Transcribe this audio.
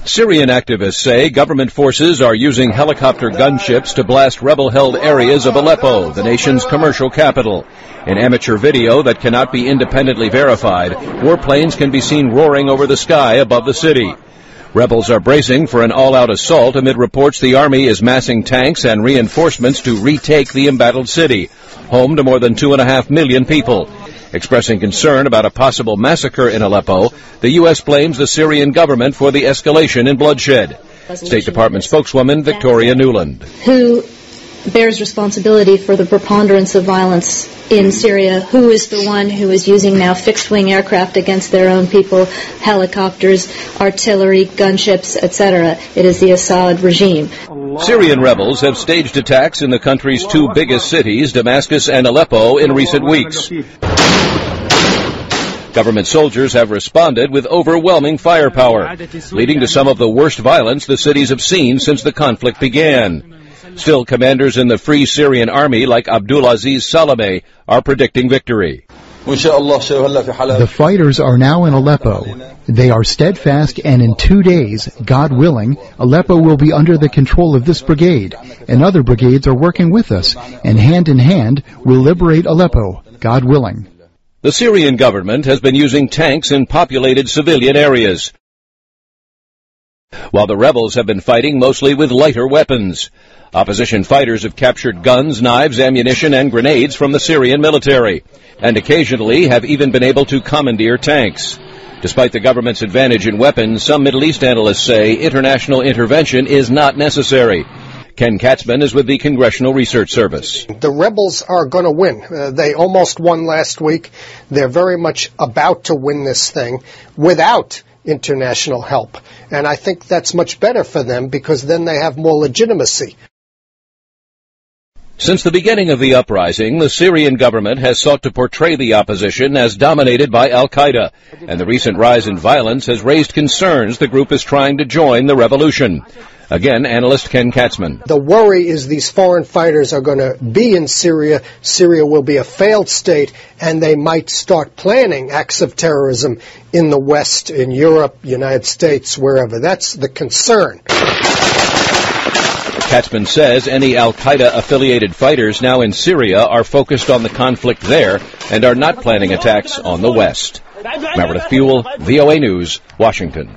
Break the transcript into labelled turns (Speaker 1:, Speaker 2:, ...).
Speaker 1: Syrian activists say government forces are using helicopter gunships to blast rebel-held areas of Aleppo, the nation's commercial capital. In amateur video that cannot be independently verified, warplanes can be seen roaring over the sky above the city. Rebels are bracing for an all-out assault amid reports the army is massing tanks and reinforcements to retake the embattled city, home to more than 2.5 million people. Expressing concern about a possible massacre in Aleppo, the U.S. blames the Syrian government for the escalation in bloodshed. State Department spokeswoman Victoria Nuland.
Speaker 2: Who bears responsibility for the preponderance of violence in Syria? Who is the one who is using now fixed-wing aircraft against their own people, helicopters, artillery, gunships, etc.? It is the Assad regime.
Speaker 1: Syrian rebels have staged attacks in the country's two biggest cities, Damascus and Aleppo, in recent weeks. Government soldiers have responded with overwhelming firepower, leading to some of the worst violence the cities have seen since the conflict began. Still, commanders in the Free Syrian Army, like Abdulaziz Salameh, are predicting victory.
Speaker 3: The fighters are now in Aleppo. They are steadfast, and in 2 days, God willing, Aleppo will be under the control of this brigade, and other brigades are working with us, and hand in hand, we'll liberate Aleppo, God willing.
Speaker 1: The Syrian government has been using tanks in populated civilian areas, while the rebels have been fighting mostly with lighter weapons. Opposition fighters have captured guns, knives, ammunition, and grenades from the Syrian military, and occasionally have even been able to commandeer tanks. Despite the government's advantage in weapons, some Middle East analysts say international intervention is not necessary. Ken Katzman is with the Congressional Research Service.
Speaker 4: The rebels are going to win. They almost won last week. They're very much about to win this thing without international help. And I think that's much better for them because then they have more legitimacy.
Speaker 1: Since the beginning of the uprising, the Syrian government has sought to portray the opposition as dominated by al-Qaeda, and the recent rise in violence has raised concerns the group is trying to join the revolution. Again, analyst Ken Katzman.
Speaker 4: The worry is these foreign fighters are going to be in Syria. Syria will be a failed state, and they might start planning acts of terrorism in the West, in Europe, United States, wherever. That's the concern.
Speaker 1: Katzman says any al-Qaeda-affiliated fighters now in Syria are focused on the conflict there and are not planning attacks on the West. Meredith Buell, VOA News, Washington.